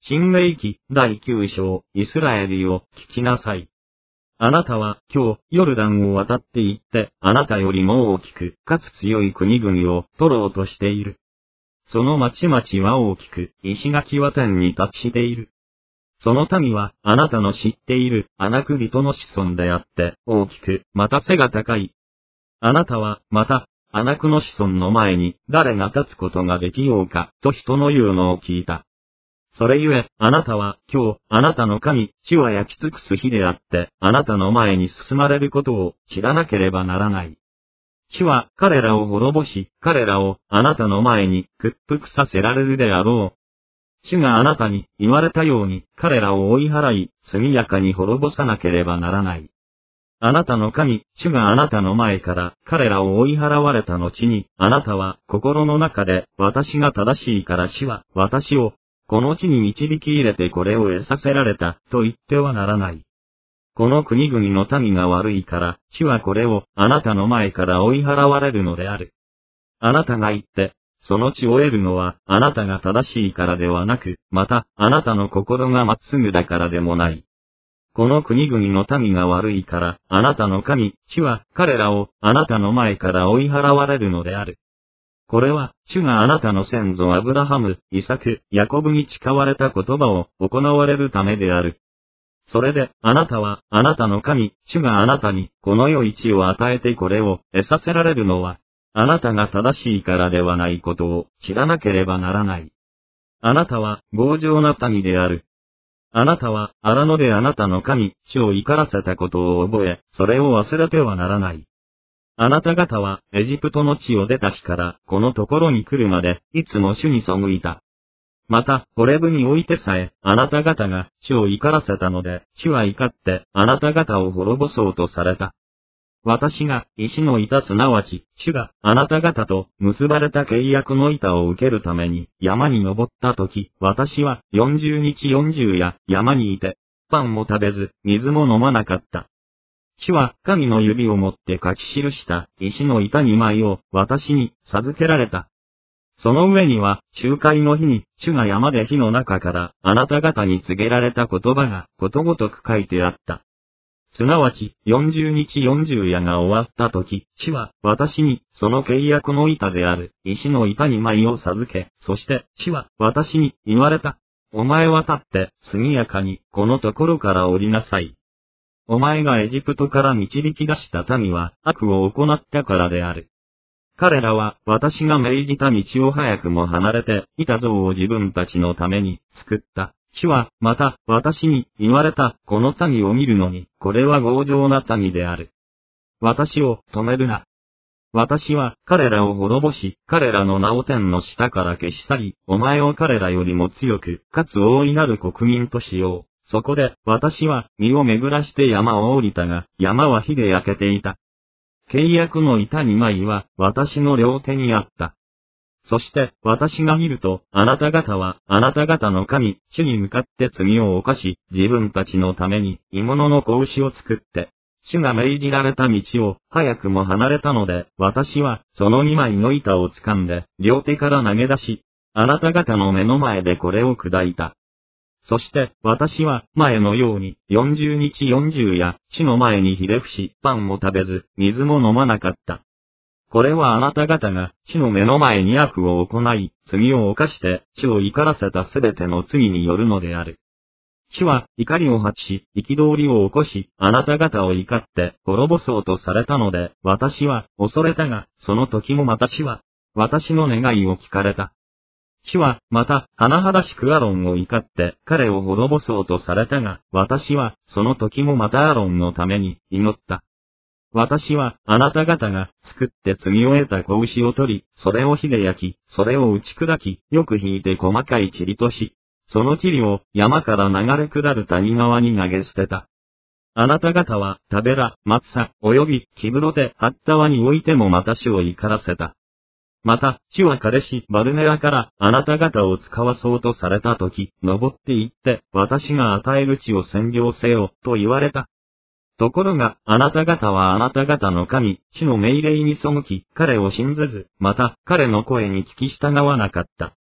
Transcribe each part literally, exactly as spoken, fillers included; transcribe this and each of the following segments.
新明記だいきゅう章、イスラエルよ、聞きなさい。あなたは今日、ヨルダンを渡って行って、あなたよりも大きく、かつ強い国々を取ろうとしている。その町々は大きく、石垣は天に達している。その民は、あなたの知っている、アナク人の子孫であって、大きく、また背が高い。あなたは、また、アナクの子孫の前に、誰が立つことができようか、と人の言うのを聞いた。それゆえ、あなたは、今日、あなたの神、主は焼き尽くす日であって、あなたの前に進まれることを知らなければならない。主は、彼らを滅ぼし、彼らを、あなたの前に屈服させられるであろう。主があなたに言われたように、彼らを追い払い、速やかに滅ぼさなければならない。あなたの神、主があなたの前から、彼らを追い払われた後に、あなたは、心の中で、私が正しいから主は、私を、この地に導き入れてこれを得させられた、と言ってはならない。この国々の民が悪いから、主はこれを、あなたの前から追い払われるのである。あなたが言って、その地を得るのは、あなたが正しいからではなく、また、あなたの心がまっすぐだからでもない。この国々の民が悪いから、あなたの神、主は、彼らを、あなたの前から追い払われるのである。これは、主があなたの先祖アブラハム、イサク、ヤコブに誓われた言葉を行われるためである。それで、あなたは、あなたの神、主があなたに、この良い地を与えてこれを得させられるのは、あなたが正しいからではないことを知らなければならない。あなたは、強情な民である。あなたは、荒野であなたの神、主を怒らせたことを覚え、それを忘れてはならない。あなた方は、エジプトの地を出た日から、このところに来るまで、いつも主に背いた。また、ホレブにおいてさえ、あなた方が、主を怒らせたので、主は怒って、あなた方を滅ぼそうとされた。私が、石の板すなわち、主が、あなた方と、結ばれた契約の板を受けるために、山に登ったとき、私は、四十日四十夜、山にいて、パンも食べず、水も飲まなかった。主は神の指を持って書き記した石の板二枚を私に授けられた。その上には集会の日に主が山で火の中からあなた方に告げられた言葉がことごとく書いてあった。すなわち四十日四十夜が終わった時、主は私にその契約の板である石の板二枚を授け、そして主は私に言われた。お前は立って速やかにこのところから降りなさい。お前がエジプトから導き出した民は悪を行ったからである。彼らは私が命じた道を早くも離れて、板像を自分たちのために作った。主はまた私に言われた。この民を見るのに、これは強情な民である。私を止めるな。私は彼らを滅ぼし、彼らの名を天の下から消し去り、お前を彼らよりも強く、かつ大いなる国民としよう。そこで、私は、身を巡らして山を降りたが、山は火で焼けていた。契約の板二枚は、私の両手にあった。そして、私が見ると、あなた方は、あなた方の神、主に向かって罪を犯し、自分たちのために、鋳物の格子を作って、主が命じられた道を、早くも離れたので、私は、その二枚の板を掴んで、両手から投げ出し、あなた方の目の前でこれを砕いた。そして、私は、前のように、四十日四十夜、主の前にひれ伏し、パンも食べず、水も飲まなかった。これはあなた方が、主の目の前に悪を行い、罪を犯して、主を怒らせたすべての罪によるのである。主は、怒りを発し、憤りを起こし、あなた方を怒って、滅ぼそうとされたので、私は、恐れたが、その時もまた主は、私の願いを聞かれた。主は、また、甚だしくアロンを怒って、彼を滅ぼそうとされたが、私は、その時もまたアロンのために、祈った。私は、あなた方が、作って積み終えた子牛を取り、それを火で焼き、それを打ち砕き、よく引いて細かい塵とし、その塵を、山から流れ下る谷川に投げ捨てた。あなた方は、タベラ、マツサ、および、キブロテ、ハッタワにおいてもまた主を怒らせた。また、主は彼氏バルネラからあなた方を使わそうとされたとき、登って行って、私が与える地を占領せよ、と言われた。ところが、あなた方はあなた方の神、主の命令に背き、彼を信ぜず、また、彼の声に聞き従わなかった。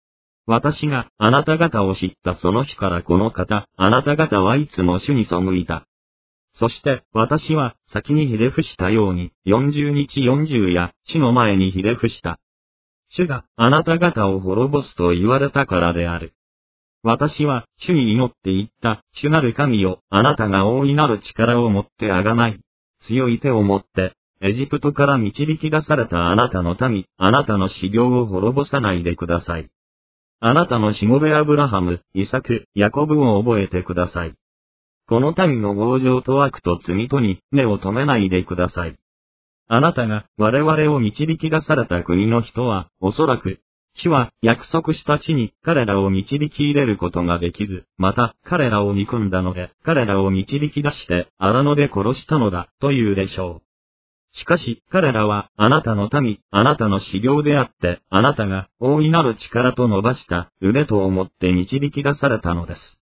私があなた方を知ったその日からこの方、あなた方はいつも主に背いた。そして私は先にひれ伏したように四十日四十夜、主の前にひれ伏した。主があなた方を滅ぼすと言われたからである。私は主に祈って言った、主なる神よ、あなたが大いなる力を持ってあがない。強い手を持って、エジプトから導き出されたあなたの民、あなたの修行を滅ぼさないでください。あなたのしもべアブラハム、イサク、ヤコブを覚えてください。この民の強情と悪と罪とに目を留めないでください。あなたが我々を導き出された国の人は、おそらく、主は約束した地に彼らを導き入れることができず、また彼らを憎んだので、彼らを導き出して荒野で殺したのだ、というでしょう。しかし彼らはあなたの民、あなたの修行であって、あなたが大いなる力と伸ばした腕と思って導き出されたのです。